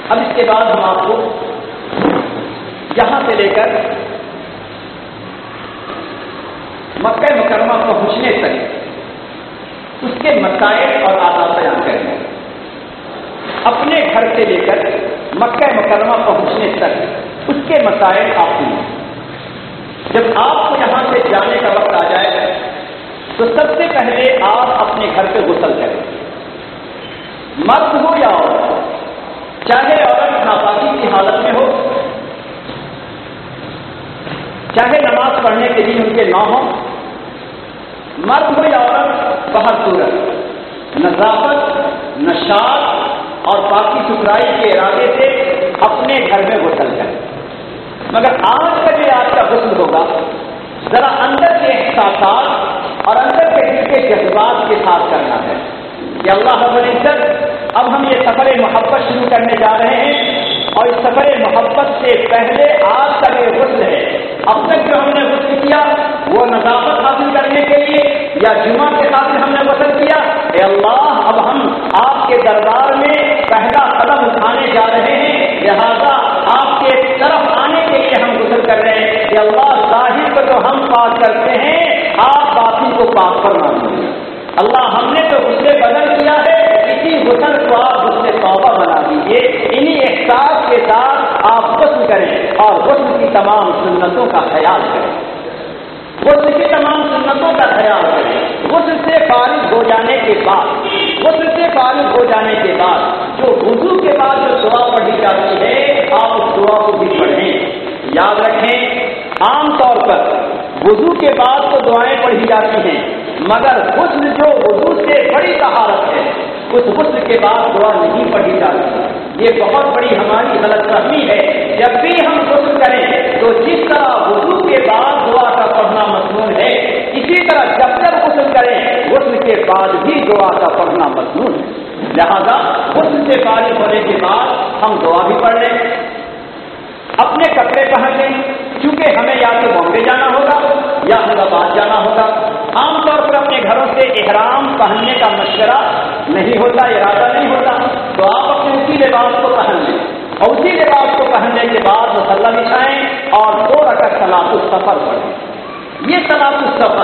اب اس کے بعد ہم آپ کو یہاں سے لے کر مکہ مکرمہ پہنچنے تک اس کے مسائل اور آداب بیان کریں گے. اپنے گھر سے لے کر مکہ مکرمہ پہنچنے تک اس کے مسائل آپ سنیں. جب آپ کو یہاں سے جانے کا وقت آ جائے تو سب سے پہلے آپ اپنے گھر پہ غسل کریں. مرد ہو یا عورت, چاہے عورت ناپاکی کی حالت میں ہو, چاہے نماز پڑھنے کے لیے ان کے نہ ہو, مرد ہو یا عورت بہر صورت نظافت, نشاط اور پاکی ستھرائی کے ارادے سے اپنے گھر میں غسل کریں. مگر آج کا جو آج کا غسل ہوگا ذرا اندر کے احساسات اور اندر کے دل کے جذبات کے ساتھ کرنا ہے کہ اللہ رب العزت اب ہم یہ سفر محبت شروع کرنے جا رہے ہیں, اور اس سفر محبت سے پہلے آج کا جو غسل ہے, اب تک جو ہم نے غسل کیا وہ نظافت حاصل کرنے کے لیے یا جمعہ کے خاطر ہم نے غسل کیا, اے اللہ اب ہم آپ کے دربار میں پہلا قدم اٹھانے جا رہے ہیں, لہذا آپ کے طرف آنے کے لیے ہم غسل کر رہے ہیں. کہ اللہ ظاہر کو تو ہم پاک کرتے ہیں, آپ باطن کو پاک فرما دیجیے. اللہ ہم نے تو غسل بدل کیا ہے, اسی غسل کو آپ غسل توبہ بنا دیجیے. انہی احساس کے ساتھ آپ غسل کریں اور غسل کی تمام سنتوں کا خیال کریں. غسل کی تمام سنتوں کا خیال کریں. غسل سے فارغ ہو جانے کے بعد, غسل سے فارغ ہو جانے کے بعد جو وضو کے بعد جو دعا پڑھی جاتی ہے آپ اس دعا کو بھی پڑھیں. یاد رکھیں عام طور پر وضو کے بعد تو دعائیں پڑھی جاتی ہیں, مگر غسل جو وضو سے بڑی طہارت ہے اس غسل کے بعد دعا نہیں پڑھی جاتی. یہ بہت بڑی ہماری غلط فہمی ہے. جب بھی ہم غسل کریں تو جس طرح وضو کے بعد دعا کا پڑھنا مصنون ہے, اسی طرح جب تک غسل کریں غسل کے بعد بھی دعا کا پڑھنا مصنون ہے. لہذا غسل سے فارغ ہونے کے بعد ہم دعا بھی پڑھ لیں, اپنے کپڑے پہن لیں, کیونکہ ہمیں یا تو بامبے جانا ہوگا یا حیدرآباد جانا ہوگا. عام طور پر اپنے گھروں سے احرام پہننے کا مشورہ نہیں ہوتا, ارادہ نہیں ہوتا, تو آپ اپنے اسی لباس کو پہن لیں اور اسی لباس کو پہننے کے بعد مصلی بچھائیں اور 2 رکعت صلاۃ السفر پڑھیں. یہ صلاۃ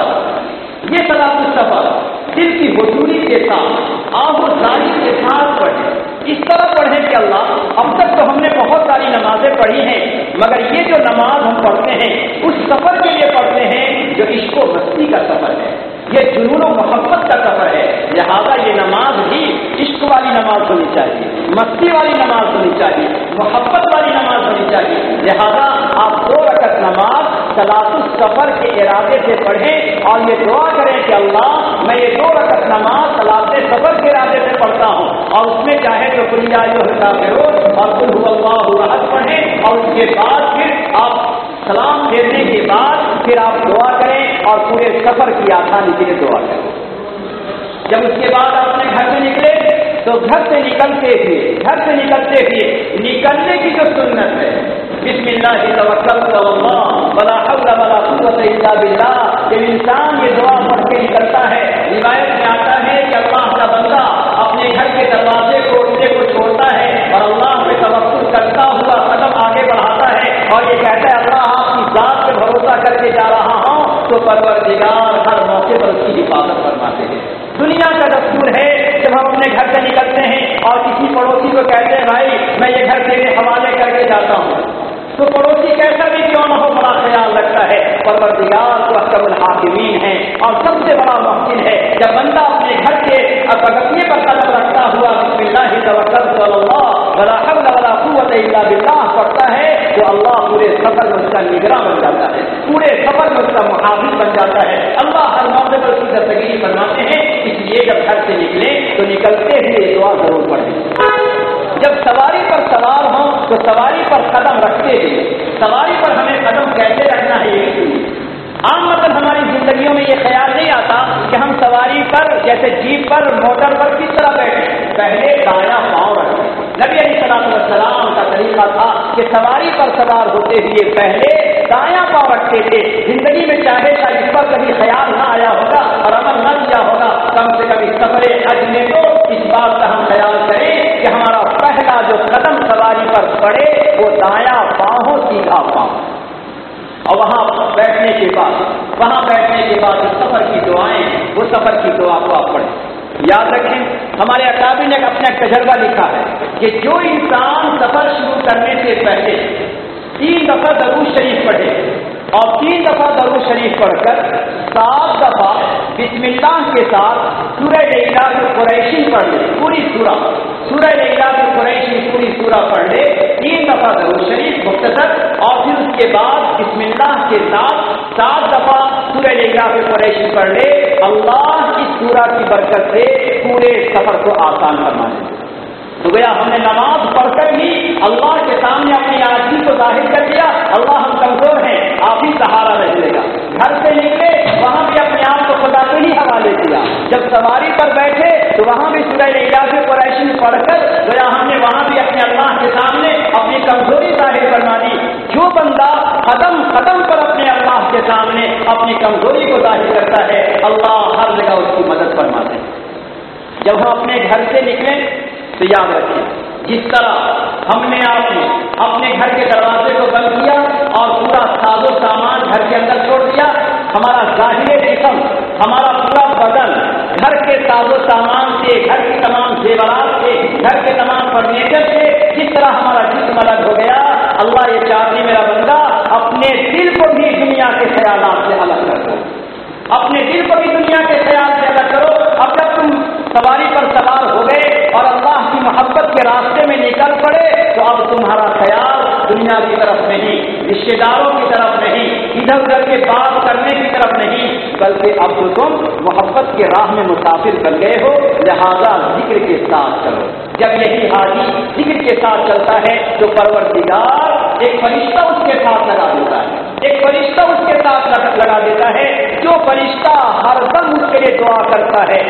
السفر دل کی حضوری کے ساتھ آہوزاری کے ساتھ پڑھیں. اس طرح پڑھیں کہ اللہ اب تک تو ہم نے بہت ساری نمازیں پڑھی ہیں, مگر یہ جو نماز ہم پڑھتے ہیں اس سفر کے لیے پڑھتے ہیں جو عشق و مستی کا سفر ہے, یہ جنون و محبت کا سفر ہے. لہذا یہ نماز بھی عشق والی نماز ہونی چاہیے, مستی والی نماز ہونی چاہیے, محبت والی نماز ہونی چاہیے. لہذا آپ 2 رکعت نماز صلاۃ السفر کے ارادے سے پڑھیں اور یہ دعا کریں کہ اللہ میں یہ 2 رکعت نماز صلاۃ سفر کے ارادے سے پڑھتا ہوں, اور اس میں چاہے تو قل یا ایھا الکافرون اور قل ھو اللہ احد پڑھیں, اور اس کے بعد پھر آپ سلام پھیرنے کے بعد پھر آپ دعا کریں اور پورے سفر کی آسانی کے لیے دعا کریں. جب اس کے بعد آپ اپنے گھر سے نکلے تو گھر سے نکلتے ہوئے نکلنے کی جو سنت ہے, بسم اللہ توکلت علی اللہ ولا حول ولا قوت الا باللہ, جب انسان یہ دعا پڑھ کے نکلتا ہے, روایت میں آتا ہے کہ اللہ کا بندہ اپنے گھر کے دروازے کو چھوڑتا ہے اور اللہ پہ توکل کرتا ہوا قدم آگے بڑھاتا ہے اور یہ کہتا ہے اللہ آپ کی ذات پہ بھروسہ کر کے جا رہا ہوں, تو پروردگار ہر موقع پر اس کی حفاظت فرماتے ہیں. دنیا کا دستور ہے جب ہم اپنے گھر سے نکلتے ہیں اور کسی پڑوسی کو کہتے ہیں بھائی میں یہ گھر تیرے حوالے کر کے جاتا ہوں, تو پڑوسی کیسا بھی کیوں نہ ہو بڑا خیال رکھتا ہے. پروردگار تو احکم الحاکمین ہے اور سب سے بڑا محسن ہے. جب بندہ اپنے گھر کے پگڈیے پر قدم رکھتا ہوا بسم اللہ توکلت علی اللہ ولا حول ولا قوت الا باللہ پڑھتا ہے تو اللہ پورے سفر میں اس کا نگراں بن جاتا ہے, پورے سفر میں اس کا محافظ بن جاتا ہے. اللہ ہر موقع پر اس کی دستگیری فرماتے ہیں. اس لیے جب گھر سے نکلیں تو نکلتے ہوئے دعا ضرور پڑھیں. جب سواری پر سوار ہوں تو سواری پر قدم رکھتے ہوئے, سواری پر ہمیں قدم کیسے رکھنا ہے یہ سنیے. عام مطلب ہماری زندگیوں میں یہ خیال نہیں آتا کہ ہم سواری پر جیسے جیپ پر موٹر پر کس طرح بیٹھیں, پہلے دایاں پاؤں رکھیں. نبی علیہ السلام کا طریقہ تھا کہ سواری پر سوار ہوتے ہوئے پہلے دایاں پاؤں رکھتے تھے. زندگی میں چاہے تھا اس پر کبھی خیال نہ آیا ہوگا اور عمل نہ کیا ہوگا, کم سے کم اس سفر حج میں تو اس بات کا ہم خیال کریں کہ ہمارا پہلا جو قدم سواری ننگا پاؤں، اور وہاں بیٹھنے کے بعد جو سفر کی دعائیں، وہ سفر کی دعا کو آپ پڑھیں. یاد رکھیں، ہمارے اکابر نے اپنا ایک تجربہ لکھا ہے کہ جو انسان سفر شروع کرنے سے پہلے 3 دفعہ درود شریف پڑھے اور 3 دفعہ درود شریف پڑھ کر 7 دفعہ بسم اللہ کے ساتھ سورہ لإلاف قریشی پڑھ لے، پوری سورہ لإلاف قریشی پوری سورہ پڑھ لے، 3 دفعہ درود شریف مختصر، اور پھر اس کے بعد بسم اللہ کے ساتھ 7 دفعہ سورہ لإلاف قریشی پڑھ لے، اللہ اس سورہ کی برکت سے پورے سفر کو آسان فرما دے. تو گیا ہم نے نماز پڑھ کر ہی اللہ کے سامنے اپنی عاجزی کو ظاہر کر دیا، اللہ ہم کمزور ہیں، آپ ہی سہارا رہے گا. گھر سے نکلے وہاں بھی اپنے آپ کو خدا کے ہی حوالے کیا. جب سواری پر بیٹھے تو وہاں بھی سورہ لإلاف قریشی پڑھ کر گیا ہم نے وہاں بھی اپنے اللہ کے سامنے اپنی کمزوری ظاہر فرما دی. جو بندہ قدم پر اپنے اللہ کے سامنے اپنی کمزوری کو ظاہر کرتا ہے، اللہ ہر جگہ اس کی مدد فرماتے ہیں. جب ہم اپنے گھر سے نکلیں تو یاد رکھیں، جس طرح ہم نے اپنے گھر کے دروازے کو بند کیا اور پورا ساز و سامان گھر کے اندر چھوڑ دیا، ہمارا ظاہر جسم، ہمارا پورا بدن گھر کے ساز و سامان سے، گھر کے تمام زیورات سے، گھر کے تمام فرنیچر سے جس طرح ہمارا جسم الگ ہو گیا، اللہ یہ چاہتے میرا بندہ اپنے دل کو بھی دنیا کے خیالات سے الگ کر دو، اپنے دل کو بھی دنیا کے خیال سے الگ کرو. اب جب تم سواری پر سوار ہو گئے اور اللہ کی محبت کے راستے میں نکل پڑے تو اب تمہارا خیال دنیا کی طرف نہیں، رشتے داروں کی طرف نہیں، ادھر ادھر کے بات کرنے کی طرف نہیں، بلکہ اب تو تم محبت کے راہ میں مسافر بن گئے ہو، لہذا ذکر کے ساتھ چلو. جب یہی حاجی ذکر کے ساتھ چلتا ہے تو پروردگار ایک فرشتہ اس کے ساتھ لگا دیتا ہے، ایک فرشتہ اس کے ساتھ لگا دیتا ہے، جو فرشتہ ہر دم اس کے لیے دعا کرتا ہے،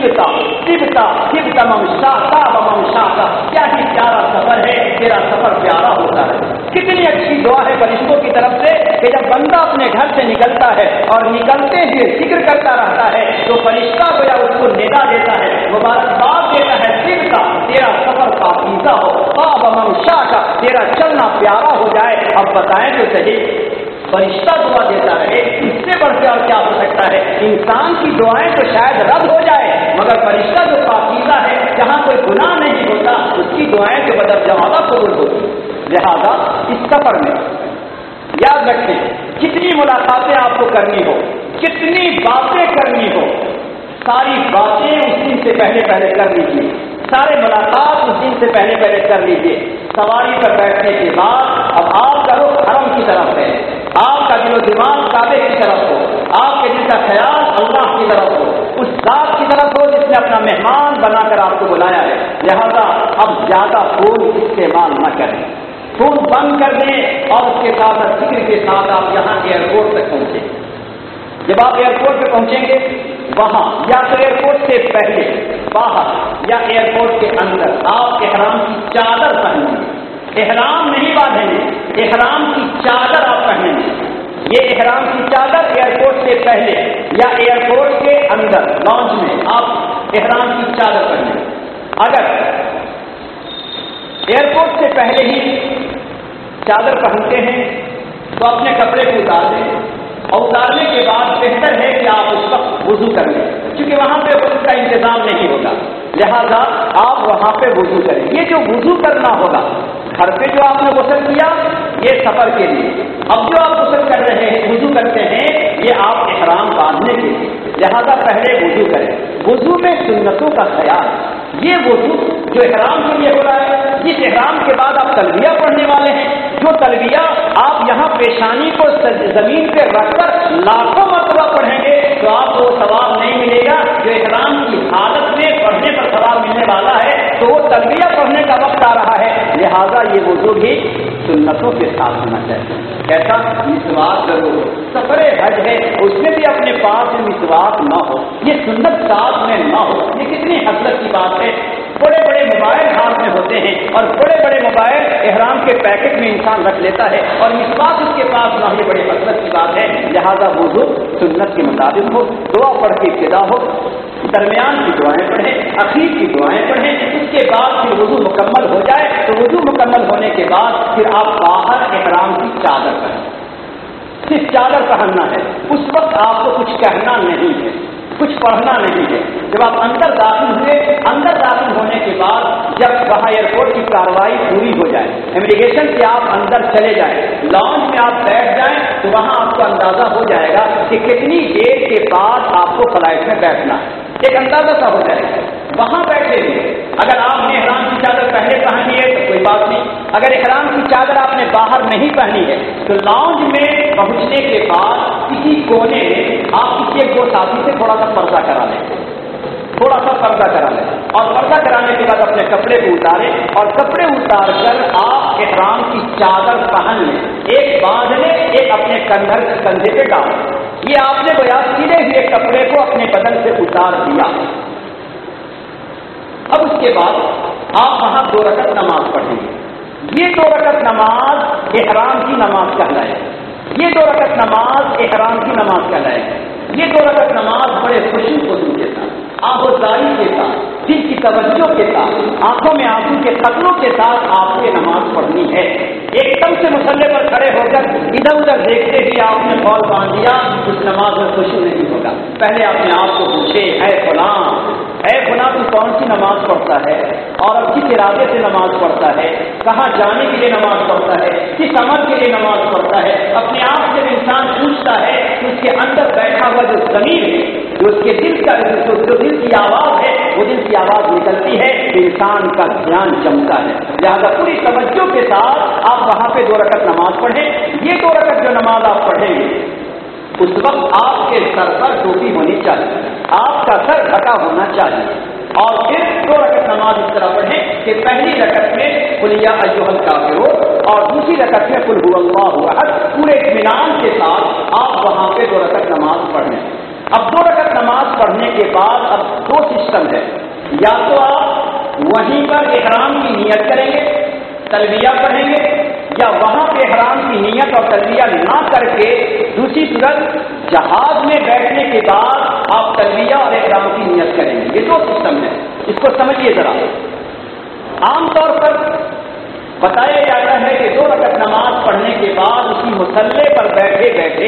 ممشا، کیا ہی پیارا سفر ہے، تیرا سفر پیارا ہوتا ہے. کتنی اچھی دعا ہے فرشتوں کی طرف سے کہ جب بندہ اپنے گھر سے نکلتا ہے اور نکلتے ہوئے ذکر کرتا رہتا ہے تو فرشتہ گویا اس کو ندا دیتا ہے، مبارکباد دیتا ہے، تیرا سفر پاکیزہ ہو، ممشا کا تیرا چلنا پیارا ہو جائے. اب بتائیں تو صحیح، فرشتہ دعا دیتا ہے، اس سے بڑھ کے اور کیا ہو سکتا ہے؟ انسان کی دعائیں تو شاید رد ہو جائے مگر فرشتہ جو پاکیزہ ہے، جہاں کوئی گناہ نہیں ہوتا، اس کی دعائیں جو بدر جماعت قبول ہوتی. لہذا اس سفر میں یاد رکھیں، کتنی ملاقاتیں آپ کو کرنی ہو، کتنی باتیں کرنی ہو، ساری باتیں اس دن سے پہلے کر لیجیے، سارے ملاقات اس دن سے پہلے کر لیجیے. سواری پر بیٹھنے کے بعد اب آپ کا رخ حرم کی طرف ہے، آپ کا دل و دماغ کعبے کی طرف ہو، آپ کے دل کا خیال اللہ کی طرف ہو، اس ذات کی طرف ہو جس نے اپنا مہمان بنا کر آپ کو بلایا ہے. لہذا اب زیادہ فون استعمال نہ کریں، فون بند کر دیں اور اس کے ساتھ ذکر کے ساتھ آپ یہاں ایئرپورٹ تک پہنچیں. جب آپ ایئرپورٹ پہ پہنچیں گے وہاں یا تو ایئرپورٹ سے پہلے باہر یا ایئرپورٹ کے اندر آپ احرام کی چادر پہنیں گے، احرام نہیں باندھیں گے، احرام کی چادر آپ پہنیں گے. یہ احرام کی چادر ایئرپورٹ سے پہلے یا ایئرپورٹ کے اندر لانچ میں آپ احرام کی چادر پہنیں گے. اگر ایئرپورٹ سے پہلے ہی چادر پہنتے ہیں تو اپنے کپڑے کو اتار دیں، اور اتارنے کے بعد بہتر ہے کہ آپ اس وقت وضو کر لیں، کیونکہ وہاں پہ غسل کا انتظام نہیں ہوگا، لہذا آپ وہاں پہ وضو کریں. یہ جو وضو کرنا ہوگا، گھر پہ جو آپ نے غسل کیا یہ سفر کے لیے، اب جو آپ غسل کر رہے ہیں وضو کرتے ہیں یہ آپ احرام باندھنے کے لیے، لہذا پہلے وضو کریں. وضو میں سنتوں کا خیال، یہ وضو جو احرام کے لیے ہو رہا ہے، جس احرام کے بعد آپ تلبیہ پڑھنے والے ہیں، جو تلبیہ آپ یہاں پیشانی کو زمین پہ رکھ کر لاکھوں مرتبہ پڑھیں گے تو آپ کو ثواب نہیں ملے گا جو احرام کی حالت میں پڑھنے پر ثواب ملنے والا ہے. تو وہ تلبیہ پڑھنے کا وقت آ رہا ہے، لہذا یہ وضو بھی سنتوں کے ساتھ ہونا چاہیے. کیسا؟ مسواک ضرور. سفر حج ہے اس میں بھی اپنے پاس مسواک نہ ہو، یہ سنت ساتھ میں نہ ہو، یہ کتنی حسرت کی بات ہے. بڑے بڑے موبائل ہاتھ میں ہوتے ہیں اور بڑے بڑے موبائل احرام کے پیکٹ میں انسان رکھ لیتا ہے اور مسواک اس کے پاس نہ، یہ بڑی حسرت کی بات ہے. لہذا وضو سنت کے مطابق ہو، دعا پڑھ کے ابتدا ہو، درمیان کی دعائیں پڑھیں، اخیر کی دعائیں پڑھیں، اس کے بعد پھر وضو مکمل ہو جائے تو وضو مکمل ہونے کے بعد پھر آپ باہر احرام کی چادر پہنیں، صرف چادر پہننا ہے. اس وقت آپ کو کچھ کہنا نہیں ہے، کچھ پڑھنا نہیں ہے. جب آپ اندر داخل ہوئے، اندر داخل ہونے کے بعد جب وہاں ایئرپورٹ کی کارروائی پوری ہو جائے، امیگریشن سے آپ اندر چلے جائیں، لاؤنج میں آپ بیٹھ جائیں، تو وہاں آپ کو اندازہ ہو جائے گا کہ کتنی دیر کے بعد آپ کو فلائٹ میں بیٹھنا ہے. ایک اندازہ سا ہو جائے گا. وہاں بیٹھے ہوئے اگر آپ نے احرام کی چادر پہلے پہنی ہے تو کوئی بات نہیں. اگر احرام کی چادر آپ نے باہر نہیں پہنی ہے تو لاؤنج میں پہنچنے کے بعد کسی کونے میں آپ کسی ایک دو ساتھی سے تھوڑا سا پردہ کرا لیں، تھوڑا سا پردہ کرا لیں، اور پردہ کرانے کے بعد اپنے کپڑے کو اتاریں، اور کپڑے اتار کر آپ احرام کی چادر پہن لیں. ایک باندھ لیں، ایک اپنے کندھے پہ ڈالیں. یہ آپ نے گویا سیدھے ہوئے کپڑے کو اپنے بدن سے اتار دیا. اب اس کے بعد آپ وہاں 2 رکعت نماز پڑھیں گے. یہ 2 رکعت نماز احرام کی نماز کہلائے. یہ 2 رکعت نماز احرام کی نماز کہلائے. یہ 2 رکعت نماز بڑے خوشی خصوص کے ساتھ، آہوزاری کے ساتھ، دل کی توجہ کے ساتھ، آنکھوں میں آنسو کے قطروں کے ساتھ آپ کو نماز پڑھنی ہے. ایک دم سے مسلح پر کھڑے ہو کر ادھر ادھر دیکھتے ہی آپ نے فول باندھ دیا، اس نماز میں خوشی نہیں ہوگا. پہلے اپنے آپ کو پوچھے، اے فلاں تو کون سی نماز پڑھتا ہے اور اب کس ارادے سے نماز پڑھتا ہے، کہاں جانے کے لیے نماز پڑھتا ہے، کس عمل کے لیے نماز پڑھتا ہے. اپنے آپ سے انسان پوچھتا ہے کہ اس کے اندر بیٹھا ہوا جو ضمیر ہے، جو اس کے دل کا جو دل کی آواز ہے، وہ دل کی آواز نکلتی ہے، انسان کا دھیان جمتا ہے. لہذا پوری توجہ کے ساتھ آپ وہاں پہ 2 رکعت نماز پڑھیں. یہ 2 رکعت جو نماز آپ پڑھیں گے اس وقت آپ کے سر پر ٹوپی ہونی چاہیے، آپ کا سر ڈھکا ہونا چاہیے. اور پھر 2 رکعت نماز اس طرح پڑھیں کہ پہلی رکعت میں قل یا ایھا الکافرون اور دوسری رکعت میں قل ھو اللہ احد. پورے اطمینان کے ساتھ آپ وہاں پہ 2 رکعت نماز پڑھیں. اب 2 رکعت نماز پڑھنے کے بعد اب 2 سسٹم ہے. یا تو آپ وہیں پر احرام کی نیت کریں گے، تلبیہ پڑھیں گے، یا وہاں پہ احرام کی نیت اور تلبیہ نہ کر کے دوسری صورت جہاز میں بیٹھنے کے بعد آپ تلبیہ اور احرام کی نیت کریں گے. یہ 2 سسٹم ہے، اس کو سمجھیے ذرا. عام طور پر بتایا جاتا ہے کہ 2 رکعت نماز پڑھنے کے بعد اسی مصلے پر بیٹھے بیٹھے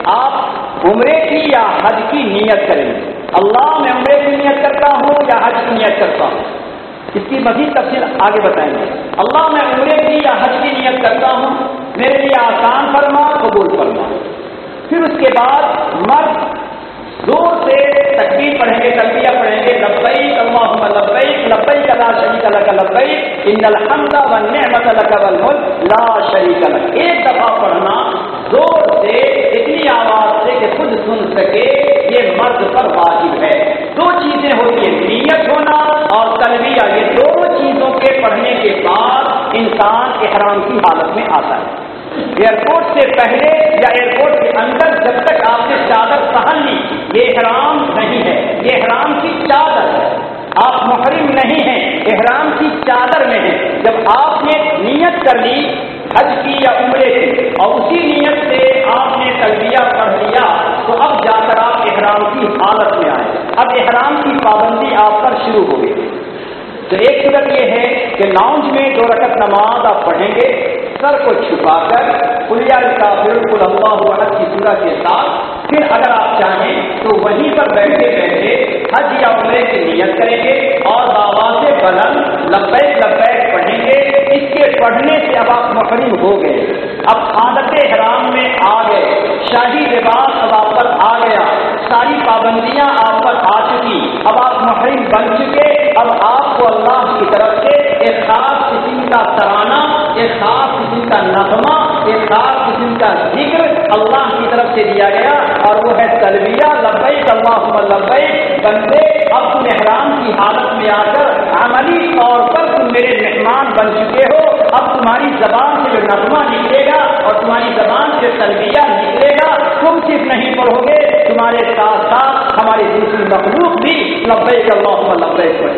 آپ عمرے کی یا حج کی نیت کریں گے. اللہ میں عمرے کی نیت کرتا ہوں یا حج کی نیت کرتا ہوں، اس کی مزید تفصیل آگے بتائیں گے. اللہ میں عمرے کی یا حج کی نیت کرتا ہوں، میرے لیے آسان فرما، قبول فرما. پھر اس کے بعد مرد زور سے تکبیر پڑھیں گے، تلبیہ پڑھیں گے، لبیک اللہم لبیک لبیک لا شریک لک لبیک ان الحمد والنعمت لک والملک لا شریک لک. ایک دفعہ پڑھنا زور سے، اتنی آواز سے کہ خود سن سکے، یہ مرد پر واجب ہے. 2 چیزیں ہوتی ہیں، نیت ہونا اور تلبیہ. یہ 2 چیزوں کے پڑھنے کے بعد انسان احرام کی حالت میں آتا ہے. ایئرپورٹ سے پہلے یا ایئرپورٹ کے اندر جب تک آپ نے چادر پہن لی، یہ احرام نہیں ہے، یہ احرام کی چادر ہے. آپ محرم نہیں ہیں، احرام کی چادر میں ہیں. جب آپ نے نیت کر لی حج کی یا عمرے کی اور اسی نیت سے آپ نے تلبیہ پڑھ لیا تو اب جا کر آپ احرام کی حالت میں آئے. اب احرام کی پابندی آپ پر شروع ہو گئی. تو ایک صورت یہ ہے کہ لاؤنج میں 2 رکعت نماز آپ پڑھیں گے، سر کو چھپا کر قل یا الکافرون قل اللہ احد کی سورت کے ساتھ. پھر اگر آپ چاہیں تو وہیں پر بیٹھے بیٹھے حج یا عمرے کی نیت کریں گے اور بآواز بلند لبیک لبیک پڑھیں گے. اس کے پڑھنے سے اب آپ محرم ہو گئے، اب عادت احرام میں آ گئے، شاہی لباس اب آپ پر آ گیا، ساری پابندیاں آپ پر آ چکی، اب آپ محرم بن چکے. اب آپ کو اللہ کی طرف سے ایک خاص قسم کا ترانہ، ایک خاص قسم کا نغمہ، ایک خاص قسم کا ذکر اللہ کی طرف سے دیا گیا اور وہ ہے تلبیہ لبیک اللہم لبیک. بندے اب تم احرام کی حالت میں آ کر عملی طور پر تم میرے مہمان بن چکے ہو. اب تمہاری زبان سے جو نغمہ نکلے گا اور تمہاری زبان سے تلبیہ نکلے گا، تم صرف نہیں پڑھو گے، تمہارے ساتھ ساتھ ہماری دوسری مخلوق بھی لبیک اللہم لبیک پڑھے.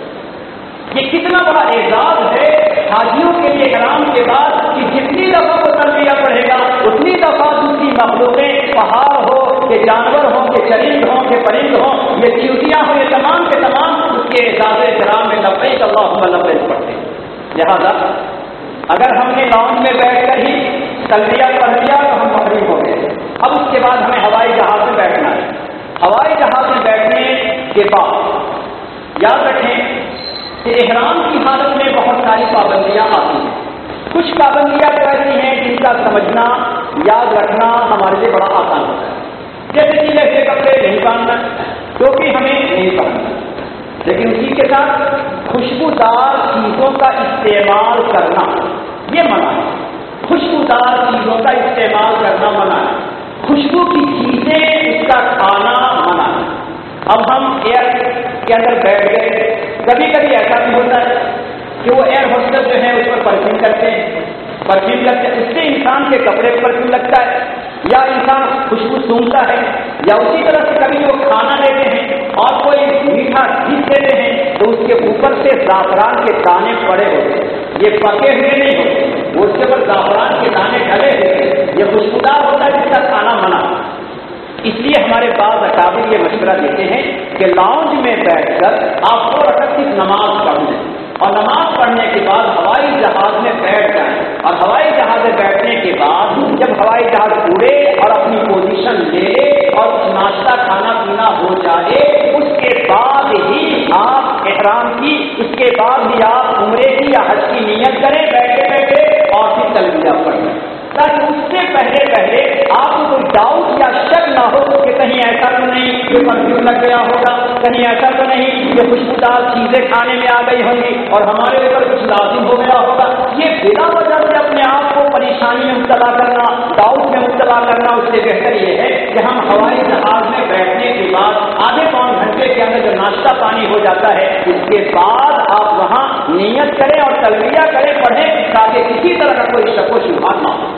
یہ کتنا بڑا اعزاز ہے حاجیوں کے لیے احرام کے بعد کہ جتنی دفعہ وہ تلبیہ پڑھے گا اتنی دفعہ دوسری مخلوقیں، پہاڑ ہو کہ جانور ہوں کہ چرند ہوں کہ پرند ہوں، یہ چیونٹیاں ہوں، یہ تمام کے تمام اس کے اعزاز احترام میں لبیک اللہم لبیک پڑھتے ہیں. لہذا اگر ہم نے لانچ میں بیٹھ کر ہی تلبیہ پڑھ لیا تو ہم محرم ہو گئے. اب اس کے بعد ہمیں ہوائی جہاز میں بیٹھنا ہے. ہوائی جہاز میں بیٹھنے کے بعد یاد رکھیں کہ احرام کی حالت میں بہت ساری پابندیاں آتی ہیں. کچھ پابندیاں تو ایسی ہیں جن کا سمجھنا یاد رکھنا ہمارے لیے بڑا آسان ہوتا ہے. جیسے کہ ایسے کپڑے نہیں پہننا، ٹوپی ہمیں نہیں پہننا، لیکن اسی کے ساتھ خوشبودار چیزوں کا استعمال کرنا یہ منع ہے. خوشبودار چیزوں کا استعمال کرنا منع ہے. خوشبو کی چیزیں اس کا کھانا منع ہے. اب ہم ایئر کے اندر بیٹھ گئے، کبھی کبھی ایسا بھی ہوتا ہے کہ وہ ایئر ہوسٹس جو ہے اس پر پرفیوم کرتے ہیں، اس سے انسان کے کپڑے پر پرفیوم لگتا ہے یا انسان خوشبو سونگتا ہے. یا اسی طرح سے کبھی وہ کھانا لیتے ہیں اور کوئی میٹھا چیز دیتے ہیں تو اس کے اوپر سے زعفران کے دانے پڑے ہوتے ہیں. یہ پکے ہوئے نہیں ہوتے، وہ اس کے اوپر زعفران کے دانے ڈلے ہوتے ہیں. یہ خوشبودار ہوتا ہے جس کا کھانا منع. اس لیے ہمارے پاس اکابر یہ مشورہ دیتے ہیں کہ لاؤنج میں بیٹھ کر آپ 2 رکعت کی نماز پڑھ لیں اور نماز پڑھنے کے بعد ہوائی جہاز میں بیٹھ جائیں. اور ہوائی جہاز میں بیٹھنے کے بعد جب ہوائی جہاز اڑے اور اپنی پوزیشن لے اور ناشتہ کھانا پینا ہو جائے اس کے بعد ہی آپ احرام کی، اس کے بعد ہی آپ عمرے کی یا حج کی نیت کریں بیٹھے بیٹھے اور پھر تلبیہ پڑھیں، تاکہ اس سے پہلے آپ کو کوئی ڈاؤٹ یا شک نہ ہو کہ کہیں ایسا تو نہیں کہ پرفیوم لگ گیا ہوگا، کہیں ایسا تو نہیں کہ خوشبودار چیزیں کھانے میں آ گئی ہوں گی اور ہمارے اوپر کچھ لازم ہو گیا ہوگا. یہ بلا وجہ سے اپنے آپ کو پریشانی میں مبتلا کرنا، ڈاؤٹ میں مبتلا کرنا، اس سے بہتر یہ ہے کہ ہم ہوائی جہاز میں بیٹھنے کے بعد آدھے پون گھنٹے کے اندر جو ناشتہ پانی ہو جاتا ہے اس کے بعد آپ وہاں نیت کریں اور تلبیہ کریں، پڑھیں، تاکہ کسی طرح کا کوئی شک و شبہات نہ ہو.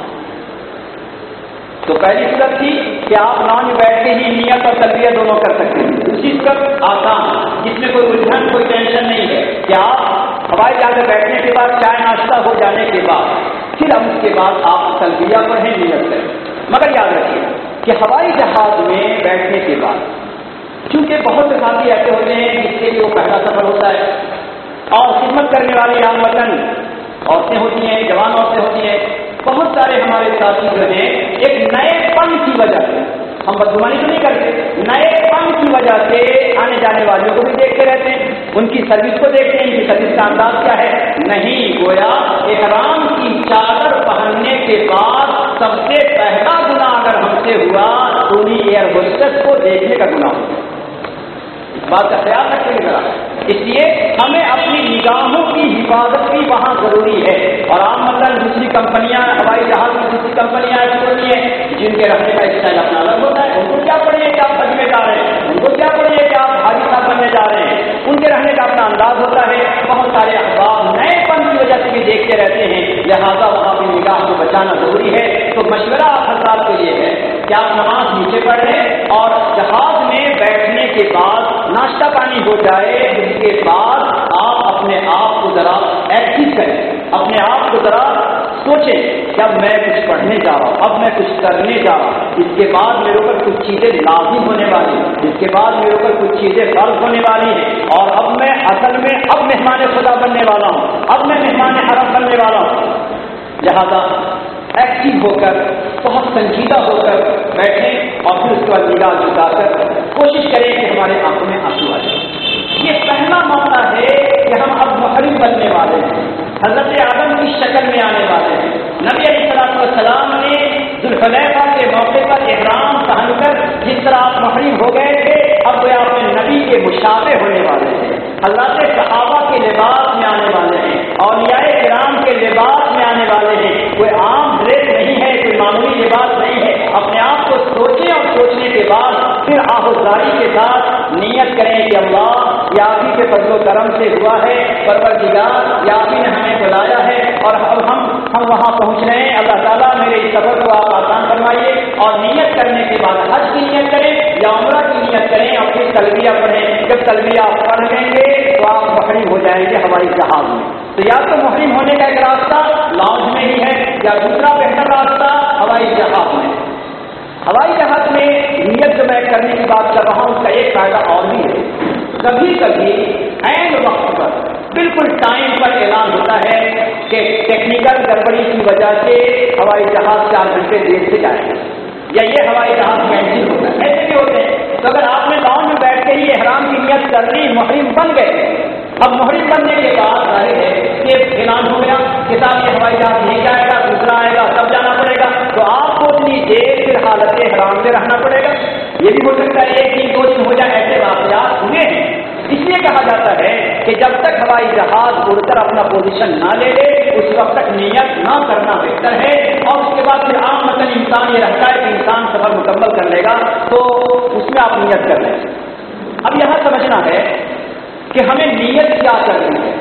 تو پہلی صورت تھی کہ آپ لانچ بیٹھ کے ہی نیت اور تلبیہ دونوں کر سکتے ہیں. دوسری صورت آسان، جس میں کوئی الجھن کوئی ٹینشن نہیں ہے کہ آپ ہوائی جہاز میں بیٹھنے کے بعد چائے ناشتہ ہو جانے کے بعد پھر اب اس کے بعد آپ تلبیہ پڑھیں، نیت کریں. مگر یاد رکھیے کہ ہوائی جہاز میں بیٹھنے کے بعد چونکہ بہت سے ساتھی ایسے ہوتے ہیں جس کے لیے وہ پہلا سفر ہوتا ہے اور خدمت کرنے والی عام وطن عورتیں ہوتی ہیں، جوان عورتیں ہوتی ہیں. بہت سارے ہمارے ساتھی جو ہیں ایک نئے پن کی وجہ سے، ہم بدگمانی تو نہیں کرتے، نئے پن کی وجہ سے آنے جانے والوں کو بھی دیکھتے رہتے ہیں، ان کی سروس کو دیکھتے ہیں، ان کی سروس کا انداز کیا ہے. نہیں، گویا احرام کی چادر پہننے کے بعد سب سے پہلا گناہ اگر ہم سے ہوا تو ایئر ہوسٹس کو دیکھنے کا گناہ ہوتا ہے. اس بات کا خیال رکھیں ذرا. اس لیے ہمیں اپنی نگاہوں کی حفاظت بھی وہاں ضروری ہے. اور عام مطلب دوسری کمپنیاں، ہوائی جہاز کی دوسری کمپنیاں ایسی ہوتی ہیں جن کے رہنے کا اسٹائل اپنا الگ ہوتا ہے. ان کو کیا پڑھیے کہ آپ حج میں جا رہے ہیں، ان کو کیا پڑھیے کہ آپ حاجی صاحب بننے جا رہے ہیں، ان کے رہنے کا اپنا انداز ہوتا ہے. بہت سارے احباب نئے پن کی وجہ سے بھی دیکھتے رہتے ہیں، لہٰذا وہاں اپنی نگاہ کو بچانا ضروری ہے. تو مشورہ آپ حضرات کو یہ ہے کہ آپ نماز نیچے پڑھیں اور جہاز میں بیٹھنے کے بعد ناشتہ پانی ہو جائے اس کے بعد آپ اپنے آپ کو ذرا ایکٹیو کریں، اپنے آپ کو ذرا سوچیں کہ اب میں کچھ پڑھنے جا رہا ہوں، اب میں کچھ کرنے جا رہا ہوں، اس کے بعد میرے اوپر کچھ چیزیں لازم ہونے والی ہیں، اس کے بعد میرے اوپر کچھ چیزیں فرض ہونے والی ہیں، اور اب میں اصل میں اب مہمان خدا بننے والا ہوں، اب میں مہمان حرم بننے والا ہوں. لہذا ایکٹیو ہو کر، بہت سنجیدہ ہو کر بیٹھیں اور پھر اس کے بعد نگاہ جھکا کر کوشش کریں کہ ہمارے آنکھوں میں آنسو آ جائے. یہ پہلا موقع ہے کہ ہم اب محرم بننے والے ہیں، حضرت آدم کی شکل میں آنے والے ہیں. نبی علیہ السلام نے ذوالحلیفہ کے موقع پر احرام پہن کر جس طرح آپ محرم ہو گئے تھے، اب وہ آپ نبی کے مشابہ ہونے والے ہیں. حضرات صحابہ کے لباس میں آنے والے ہیں، اولیاء کرام کے لباس میں آنے والے ہیں. کوئی عام ڈریس نہیں ہے، کوئی معمولی لباس نہیں ہے. اپنے آپ کو سوچیں اور سوچنے کے بعد پھر آہوزاری کے ساتھ نیت کریں کہ اللہ یہ آپ ہی کے فضل و کرم سے ہوا ہے، پروردگار یہ آپ ہی نے ہمیں بلایا ہے اور اب ہم وہاں پہنچ رہے ہیں. اللہ تعالیٰ میرے اس سفر کو آپ آسان فرمائیے. اور نیت کرنے کے بعد حج کی نیت کریں یا عمرہ کی نیت کریں اور پھر تلبیہ پڑھیں. جب تلبیہ آپ پڑھ لیں گے تو آپ محرم ہو جائیں گے ہوائی جہاز میں. تو یا تو محرم ہونے کا ایک راستہ لاؤنج میں ہی ہے یا دوسرا بہتر راستہ ہوائی جہاز میں. ہوائی جہاز میں نیت جو میں کرنے کی بات کر رہا ہوں اس کا ایک فائدہ اور بھی ہے. کبھی کبھی عین وقت پر بالکل ٹائم پر اعلان ہوتا ہے کہ ٹیکنیکل گڑبڑی کی وجہ سے ہوائی جہاز 4 گھنٹے دیر سے جائے گا یا یہ ہوائی جہاز کینسل ہوتا ہے، ایسے بھی ہوتے ہیں۔ تو اگر آپ نے گاؤں میں بیٹھ کے ہی احرام کی نیت کر لی، محرم بن گئے، اب محرم بننے کے بعد ظاہر ہے کہ اعلان ہو گیا کہ صاحب یہ ہوائی جہاز نہیں جائے گا، دوسرا آئے گا، تب جانا پڑے گا، تو آپ کو اتنی دیر پھر حالت احرام میں رہنا پڑے گا۔ یہ بھی ہو سکتا ہے 1 دن 2 دن ہو جائے، ایسے واقعات ہوئے ہیں۔ اس لیے کہا جاتا ہے کہ جب تک ہوائی جہاز اڑ کر اپنا پوزیشن نہ لے لے اس وقت تک نیت نہ کرنا بہتر ہے، اور اس کے بعد پھر عام مثلاً انسان یہ رہتا ہے کہ انسان سفر مکمل کر لے گا تو اس میں آپ نیت کر لیں۔ اب یہاں سمجھنا ہے کہ ہمیں نیت کیا کرنی ہے۔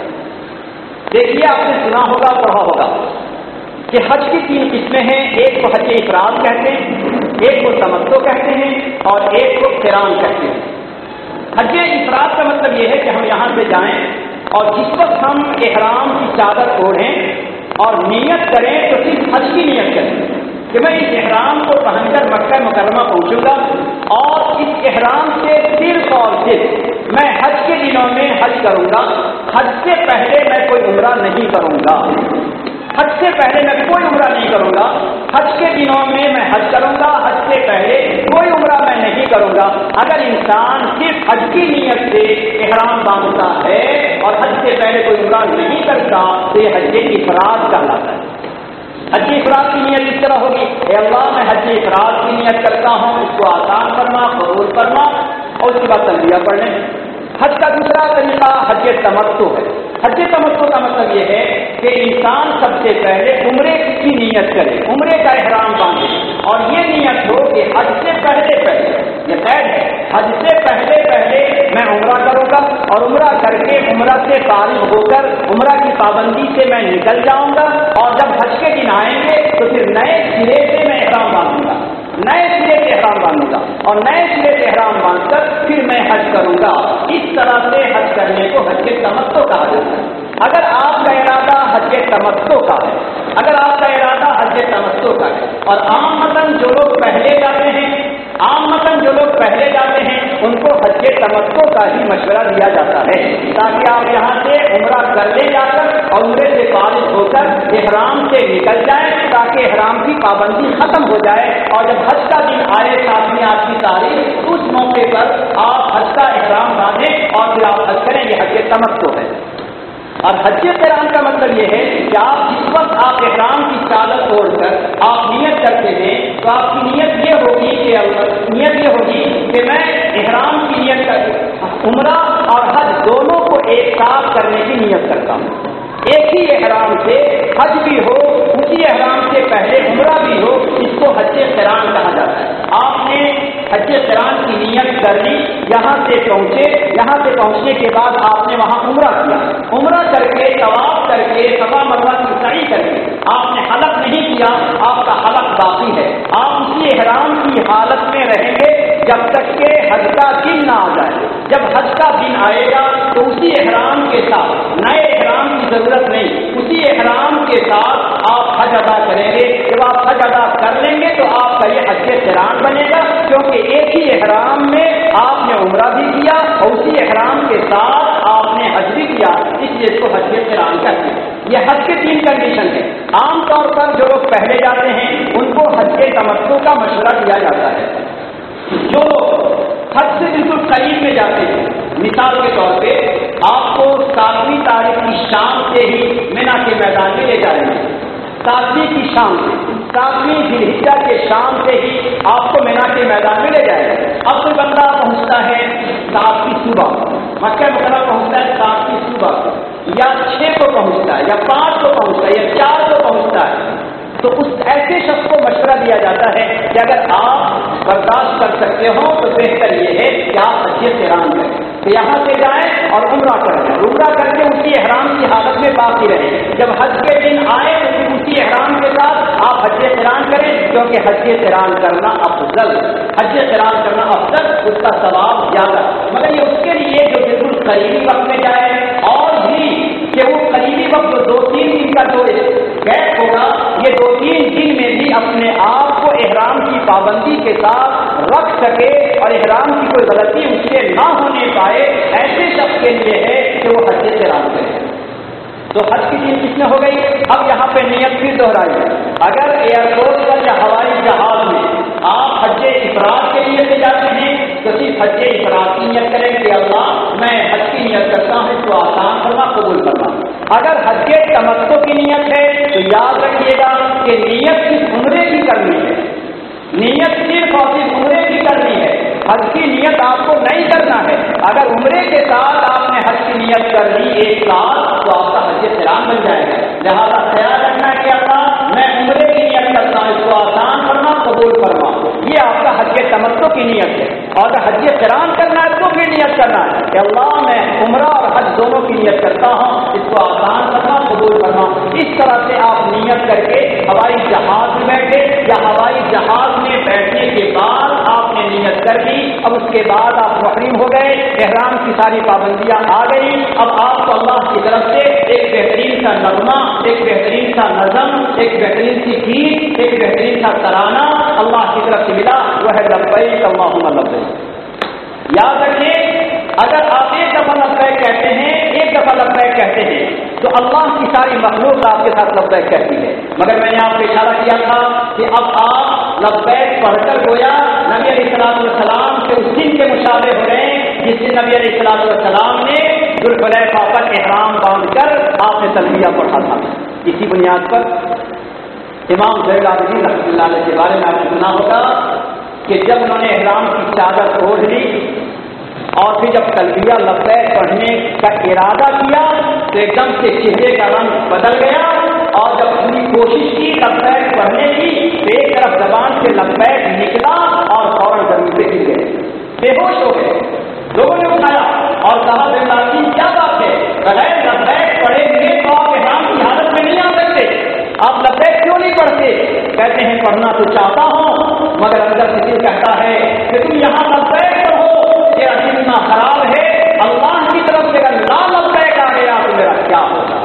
دیکھیے آپ نے سنا ہوگا، پڑھا ہوگا کہ حج کی 3 قسمیں ہیں، ایک کو حج افراد کہتے ہیں، ایک کو تمتع کہتے ہیں، اور ایک کو قران کہتے ہیں۔ حج افراد کا مطلب یہ ہے کہ ہم یہاں سے جائیں اور جس وقت ہم احرام کی چادر اوڑھیں اور نیت کریں تو صرف حج کی نیت کریں کہ میں اس احرام کو پہن کر مکہ مکرمہ پہنچوں گا، اور اس احرام سے صرف اور صرف میں حج کے دنوں میں حج کروں گا، حج سے پہلے میں کوئی عمرہ نہیں کروں گا، حج سے پہلے میں کوئی عمرہ نہیں کروں گا، حج کے دنوں میں میں حج کروں گا، حج سے پہلے کوئی عمرہ میں نہیں کروں گا۔ اگر انسان صرف حج کی نیت سے احرام باندھتا ہے اور حج سے پہلے کوئی عمرہ نہیں کرتا تو یہ حج افراد کہلاتا ہے۔ حج افراد کی نیت اس طرح ہوگی، اے اللہ میں حج افراد کی نیت کرتا ہوں، اس کو آسان فرما، قبول فرما، اور اس کے بعد تلبیہ پڑھ لیں۔ حج کا دوسرا طریقہ حج تمتع ہے۔ حج تمتع کا مطلب یہ ہے کہ انسان سب سے پہلے عمرے کی نیت کرے، عمرے کا احرام باندھے، اور یہ نیت ہو کہ حج سے پہلے یہ قید ہے، حج سے پہلے میں عمرہ کروں گا، اور عمرہ کر کے عمرہ سے فارغ ہو کر عمرہ کی پابندی سے میں نکل جاؤں گا، اور جب حج کے دن آئیں گے تو پھر نئے سرے سے میں احرام باندھوں گا، نئے سرے سے احرام باندھوں گا، اور نئے سرے سے احرام باندھ کر پھر میں حج کروں گا۔ اس طرح سے حج کرنے کو حج تمتع کہا جاتا ہے۔ اگر آپ کا ارادہ حج تمتع کا ہے، اگر آپ کا ارادہ حج تمتع کا ہے، اور عامةً جو لوگ پہلے جاتے ہیں ان کو حج تمتع کا ہی مشورہ دیا جاتا ہے، تاکہ آپ یہاں سے عمرہ کر لے جا کر اور عمرے سے فارغ ہو کر احرام سے نکل جائیں، تاکہ احرام کی پابندی ختم ہو جائے، اور جب حج کا دن آئے 7ویں 8ویں تاریخ اس موقع پر آپ حج کا احرام باندھیں اور پھر آپ حج کریں۔ یہ حج تمتع ہے۔ اور حج قران کا مطلب یہ ہے کہ آپ جس وقت آپ احرام کی چادر اوڑھ کر آپ نیت کرتے ہیں تو آپ کی نیت یہ ہوگی کہ میں احرام کی نیت کر عمرہ اور حج دونوں کو ایک ساتھ کرنے کی نیت کرتا ہوں۔ ایک ہی احرام سے حج بھی ہو، اسی احرام سے پہلے عمرہ بھی ہو، اس کو حج قران کہا جاتا ہے۔ آپ نے حج قران کی نیت کر لی، یہاں سے پہنچنے کے بعد آپ نے وہاں عمرہ کیا، عمرہ کر کے طواف کر کے صفا مروہ کی سعی کر کے آپ نے حلق نہیں کیا، آپ کا حلق باقی ہے، آپ اسی احرام کی حالت میں رہیں گے جب تک کہ حج کا دن نہ آ جائے۔ جب حج کا دن آئے گا تو اسی احرام کے ساتھ، نئے احرام کی ضرورت نہیں، اسی احرام کے ساتھ آپ حج ادا کریں گے۔ جب آپ حج ادا کر لیں گے تو آپ کا یہ حج قران بنے گا، کیونکہ ایک ہی احرام میں آپ نے عمرہ بھی کیا اور اسی احرام کے ساتھ آپ نے حج بھی کیا، اس لیے اس کو حج قران کہتے ہیں۔ یہ حج کے 3 کنڈیشن ہیں۔ عام طور پر جو لوگ پہلے جاتے ہیں ان کو حج تمتع کا مشورہ دیا جاتا ہے۔ جو حج سے بالکل قریب میں جاتے ہیں، مثال کے طور پہ آپ کو 7ویں تاریخ کی شام سے ہی مینا کے میدان میں لے جائیں گے، 7ویں کی شام سے، 7ویں ذی الحجہ کے شام سے ہی آپ کو مینا کے میدان میں لے جائے گا۔ اب کوئی بندہ پہنچتا ہے 7 کی صبح، مکہ مکرمہ پہنچتا ہے 7 کی صبح، یا 6 کو پہنچتا ہے، یا 5 کو پہنچتا ہے، یا 4 کو پہنچتا ہے، تو اس ایسے شخص کو مشورہ دیا جاتا ہے کہ اگر آپ برداشت کر سکتے ہو تو بہتر یہ ہے کہ آپ حج قران کریں، تو یہاں سے جائیں اور عمرہ کریں، عمرہ کر کے اسی احرام کی حالت میں باقی رہیں۔ جب حج کے دن آئے تو پھر اسی احرام کے ساتھ آپ حج قران کریں، کیونکہ حج قران کرنا افضل اس کا ثواب زیادہ، مگر یہ اس کے لیے جو بالکل قریبی وقت میں جائے، اور بھی کہ وہ قریبی وقت 2-3 دن کا جو گیپ ہوگا، یہ 2-3 دن میں بھی اپنے آپ کو احرام کی پابندی کے ساتھ رکھ سکے اور احرام کی کوئی غلطی اس سے نہ ہونے پائے، ایسے شخص کے لیے ہے کہ وہ حج قران کرے۔ تو حج کی نیت کس میں ہو گئی؟ اب یہاں پہ نیت پھر دہرائی۔ اگر ایئرپورٹ پر یا ہوائی جہاز میں آپ حج افراد کے لیے سے جاتے ہیں تو صرف حج افراد کی نیت کریں کہ اللہ میں حج کی نیت کرتا ہوں، تو آسان فرما، قبول کرنا۔ اگر حج تمتع کی نیت ہے تو یاد رکھیے گا کہ نیت صرف عمرے کی کرنی ہے، نیت صرف اور صرف عمرے کی کرنی ہے، حج کی نیت آپ کو نہیں کرنا ہے۔ اگر عمرے کے ساتھ آپ نے حج کی نیت کر لی ایک ساتھ تو آپ کا حج قران بن جائے گا۔ لہٰذا خیال رکھنا کہ اللہ میں عمرے کی نیت کرتا ہوں، اس کو آسان فرما، قبول فرما، یہ آپ کا حج تمتع کی نیت ہے۔ اور اگر حج قران کرنا ہے تو بھی نیت کرنا ہے کہ اللہ میں عمرہ اور حج دونوں کی نیت کرتا ہوں، اس کو آسان فرما، قبول فرما۔ اس طرح سے آپ نیت کر کے ہوائی جہاز میں بیٹھے یا ہوائی جہاز میں بیٹھنے کے بعد آپ نے نیت کر دی، اب اس کے بعد آپ محرم ہو گئے، احرام کی ساری پابندیاں آ گئی، اب آپ کو اللہ کی طرف سے ایک بہترین سا نغمہ، ایک بہترین سا نظم، ایک بہترین سی گیت، ایک بہترین سا ترانہ اللہ کی طرف سے ملا، وہ ہے لبیک اللہم لبیک۔ یاد رکھیں اگر آپ ایک دفعہ لبیک کہتے ہیں، ایک دفعہ لبیک کہتے ہیں تو اللہ کی ساری مخلوق آپ کے ساتھ لبیک کہتی ہے، مگر میں نے آپ کو اشارہ کیا تھا کہ اب آپ لبیک پڑھ کر گویا نبی علیہ الصلوۃ والسلام کے اس دن کے مشابہ ہو رہے ہیں جس دن نبی علیہ الصلوۃ والسلام نے ذوالحلیفہ پر احرام باندھ کر آپ نے تلبیہ پڑھا تھا۔ اسی بنیاد پر امام زین العابدین رحمۃ اللہ علیہ کے بارے میں آپ نے سنا ہوگا کہ جب انہوں نے احرام کی چادر اوڑھ لی اور پھر جب تلبیہ لبیک پڑھنے کا ارادہ کیا تو ایک دم سے چہرے کا رنگ بدل گیا، اور جب پوری کوشش کی لبیک پڑھنے کی تو ایک طرف زبان سے لبیک نکلا اور فوراً زمین پہ گر گئے، بے ہوش ہو گئے۔ لوگوں نے اٹھایا اور کہا بے کیا بات ہے، بغیر لبیک پڑھے ہوئے تو آپ احرام کی حالت میں نہیں آ سکتے، آپ لبیک کیوں نہیں پڑھتے؟ کہتے ہیں پڑھنا تو چاہتا ہوں مگر اندر سے دل کہتا ہے کہ تم یہاں لبیک پڑھو، تیرا دل اتنا خراب ہے، اللہ کی طرف سے اگر لا لبیک آ گیا تو میرا کیا ہوگا،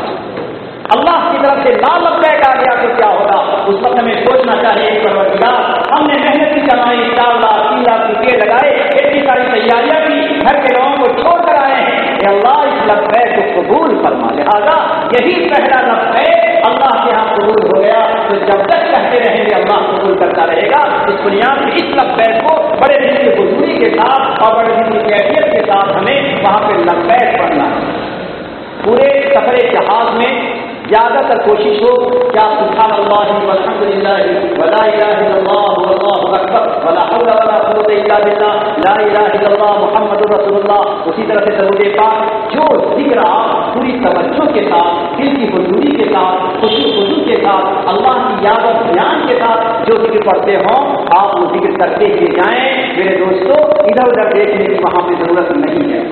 اللہ کی طرف سے لا لبیک آ گیا تو کیا ہوگا۔ اس وقت ہمیں سوچنا چاہیے پروردگار ہم نے محنت کی کمائی 4 لاکھ 3 لاکھ روپئے لگائے، اتنی ساری تیاریاں کی، گھر کے لوگوں کو چھوڑ کر آئے ہیں، کہ اللہ اس لبیک کو قبول فرما، لہٰذا یہی پہلا لبیک اللہ کے ہاں قبول ہو گیا تو جب تک کہتے رہیں گے اللہ قبول کرتا رہے گا۔ اس بنیاد سے اس لبیک کو بڑے دن کی حضوری کے ساتھ اور بڑے دن کی کیفیت کے ساتھ ہمیں وہاں پہ لبیک پڑھنا ہے۔ پورے سفر جہاز میں زیادہ تر کوشش ہو کہ آپ سبحان اللہ والحمد للہ ولا الہ الا اللہ واللہ اکبر ولا حول ولا قوت الا باللہ لا الہ الا اللہ محمد رسول اللہ، اسی طرح سے درود پاک جو ذکر آپ پوری توجہ کے ساتھ، دل کی حضوری کے ساتھ، خضوع کے ساتھ، اللہ کی یاد و بیان کے ساتھ جو ذکر پڑھتے ہوں آپ وہ ذکر کرتے ہوئے جائیں۔ میرے دوستو ادھر ادھر دیکھنے کی وہاں پہ ضرورت نہیں ہے۔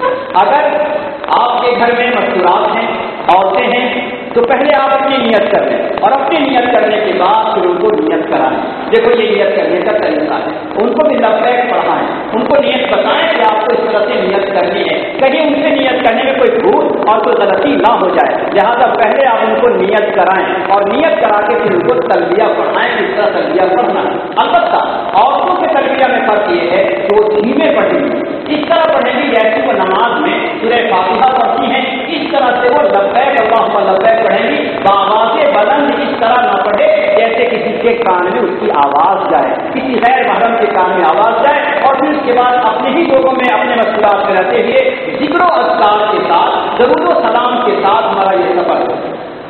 اگر آپ کے گھر میں مستورات ہیں، عورتیں ہیں، تو پہلے آپ اپنی نیت کر لیں اور اپنی نیت کرنے کے بعد پھر ان کو نیت کرائیں۔ دیکھو یہ نیت کرنے کا طریقہ ہے، ان کو بھی لبیک پڑھائیں، ان کو نیت بتائیں کہ آپ کو اس طرح سے نیت کرنی ہے، کہیں ان سے نیت کرنے میں کوئی بھول اور کوئی غلطی نہ ہو جائے، لہٰذا پہلے آپ ان کو نیت کرائیں اور نیت کرا کے پھر ان کو تلبیہ پڑھائیں کہ اس طرح تلبیہ پڑھنا ہے۔ البتہ عورتوں کے تلبیہ میں فرق یہ ہے کہ وہ دھیمے پڑھیں گی، اس طرح پڑھیں گی جیسے وہ نماز میں سورہ فاتحہ پڑھتی ہیں، اس طرح سے وہ لبیک اللہم لبیک پڑھیں گی، بآواز بلند اس طرح نہ پڑھے جیسے کسی کے کان میں اس کی آواز جائے، کسی غیر محرم کے کان میں آواز جائے، اور پھر اس کے بعد اپنے ہی لوگوں میں اپنے مذکورات میں رہتے ہوئے ذکر و اذکار کے ساتھ، درود و سلام کے ساتھ ہمارا یہ سفر ہے۔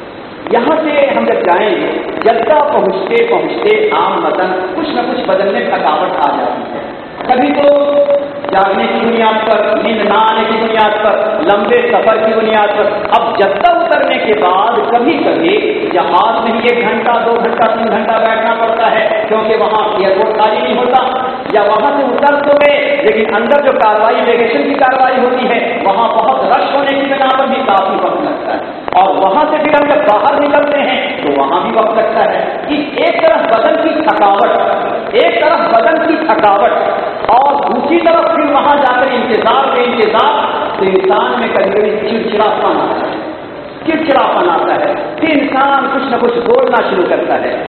یہاں سے ہم جب جائیں گے جدہ پہنچتے پہنچتے عام متن کچھ نہ کچھ بدن میں تھکاوٹ آ جاتی ہے، کبھی تو جاگنے کی بنیاد پر، نیند نہ آنے کی بنیاد پر، لمبے سفر کی بنیاد پر، اب جدہ اترنے کے بعد کبھی کبھی جہاز میں ہی 1 گھنٹہ 2 گھنٹہ 3 گھنٹہ بیٹھنا پڑتا ہے کیونکہ وہاں ایئرپورٹ خالی نہیں ہوتا، یا وہاں سے اتر تو گئے لیکن اندر جو کارروائی امیگریشن کی کارروائی ہوتی ہے وہاں بہت رش ہونے کی بنا پر بھی کافی وقت لگتا ہے، اور وہاں سے پھر ہم جب باہر نکلتے ہیں تو وہاں بھی وقت لگتا ہے۔ ایک طرف بدن کی تھکاوٹ، ایک طرف بدن کی تھکاوٹ اور دوسری طرف پھر وہاں جا کر انتظار تو انسان میں کبھی کبھی چڑچڑاپن آتا ہے، چڑچڑاپن آتا ہے، پھر انسان کچھ نہ کچھ بولنا شروع کرتا ہے،